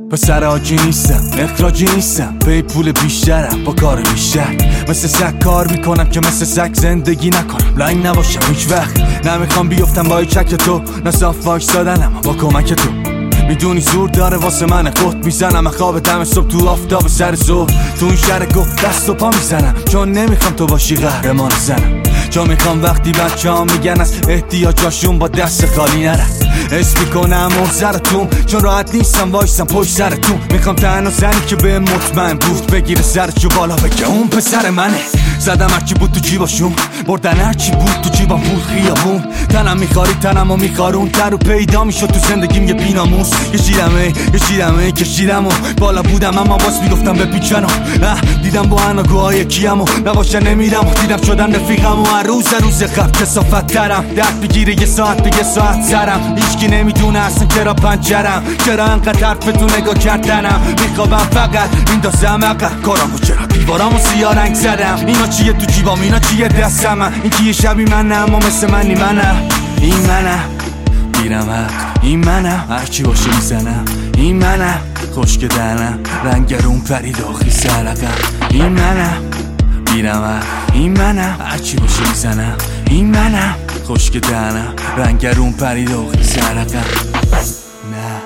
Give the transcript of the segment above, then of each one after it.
پسر آجی نیستم، اخراجی نیستم، پی پول بیشترم با کار بیشتر. مثل سگ کار میکنم که مثل سگ زندگی نکنم، لاین نباشم هیچ وقت. نمیخوام بیفتم با چک تو، نه صاف وایسادنم با کمک تو. میدونی زور داره واسه من، خود میزنم خواب دم صبح تو آفتاب سر ظهر. تو این شهر گو دست و پا میزنم، چون نمیخوام تو باشی قهرمان زنم. چون میخوام وقتی بچه ها میگن از احتیاجاشون با دست خالی نرن. حس میکنم محضرتون، چون راحت نیستم وایسم پشت سرتون. میخوام تنها زنی که به مطمئن بود بگیره سرشو بالا بگه اون پسر منه. زدم هرچی بود تو جیباشون، بردن هرچی بود تو جیبام بود خیابون. تنم میخاری تنمو میخارون، در و پیدا میشد تو زندگیم یه بیناموس. کشیدم و بالا بودم اما باز میگفتم بپیچن و دیدم با اناگوهای کیم و نباشه نمیرم و دیدم شدم رفیقم و هر روز قبل کسافت ترم. درد بگیره یه ساعت به یه ساعت سرم. هیچکی نمیدونه اصلا چرا پنجرم، چرا انقدر حرف تو نگاه کردنم. میخوابم فقط میندازم عقب کارامو، چرا دیوارامو سیاه رنگ زدم. اینا چیه تو جیبام، اینا چیه دستم، این که یه شبی منم اما مثل منی منم. این منم گیرم حق، این منم هرچی باشه میزنم. این منم خشک دهنم، رنگرون پرید آخی سرقم. این منم گیرم حق، این منم هرچی باشه میزنم. این منم خشک دهنم، رنگرون پرید آخی سرقم. نه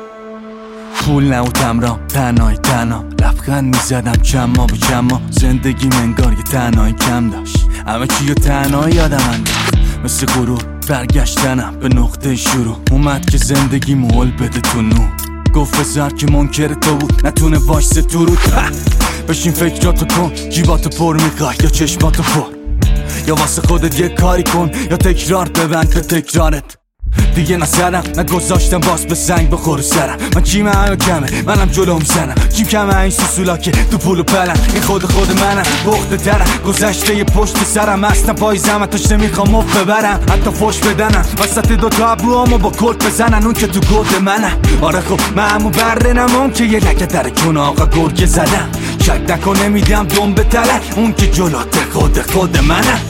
پول نه و تمرام، تنهای تنها لبخند میزدم چما به چما. زندگی منگار یه تنهایی کم داشت، همه چی رو تنهایی یادم انداخت. مثل غرور برگشتنم به نقطه شروع، اومد که زندگی مول بده تو نور. گفت بذار که منکر تو بود نتونه وایسه تو رود. بشین فکراتو کن، جیباتو پر میخوای یا چشماتو پر، یا واسه خودت یه کاری کن یا تکرار ببند به تکرارت. دیگه نسرم نگذاشتم باز به سنگ بخور سرم. من چیم همه کمه، منم جلوم زنم. چیم کمه این سوسولا که تو پولو پلن. این خود منم بخت درم، گذشته یه پشت سرم. هستم پای زمتش نمیخوام مف ببرم، حتی فش بدنم وسط دوتا ابروامو با کلت بزنن. اون که تو گرد منم، آره خب من همون برده نمام که یه لگه در کن آقا گرگه زدم. شک نکن نمیدم دم به تله، اون که جلوت خود منم.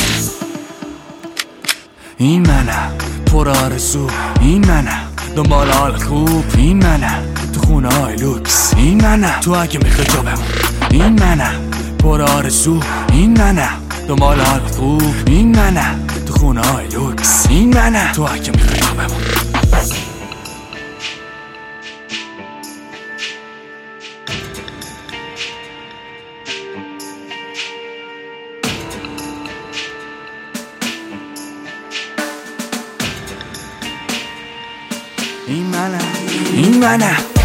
این منم پر آرزو، این منم دنبال حال خوب، این منم تو خونه های لوکس، این منم تو اگه میخوای جا بمون. این منم پر آرزو، این منم دنبال حال خوب، این منم تو خونه های لوکس، این منم تو اگه میخوای جا بمون. این منم